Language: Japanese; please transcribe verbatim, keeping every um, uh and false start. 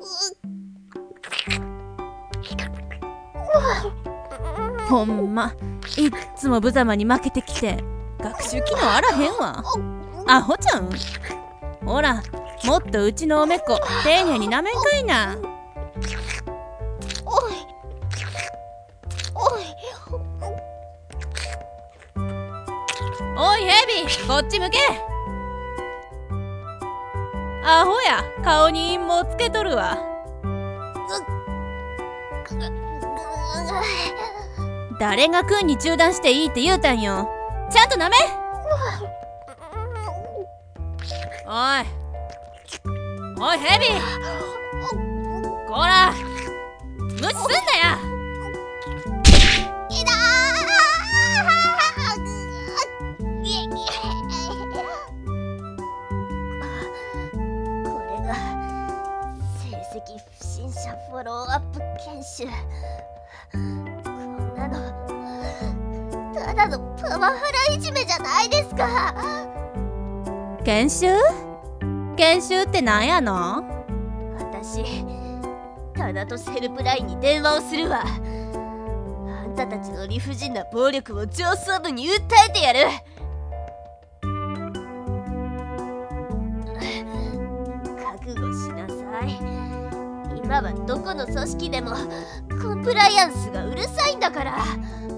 ほんまいっつも無様に負けてきて学習機能あらへんわ。アホちゃん。ほらもっとうちのおめこ丁寧になめんかいな。 おいおいおいヘビ、こっち向け。アホや、顔に陰謀つけとるわ。誰が君に中断していいって言うたんよ。ちゃんとなめ。おいおいヘビ、こら無視すんなや。 いだこれが成績不審者フォローアップ研修。こんなのただのパワハラいじめじゃないですか。 研修研修ってなんやの？ 私タナトスヘルプラインに電話をするわ。あんたたちの理不尽な暴力を上層部に訴えてやる。覚悟しなさい。今はどこの組織でもコンプライアンスがうるさいんだから。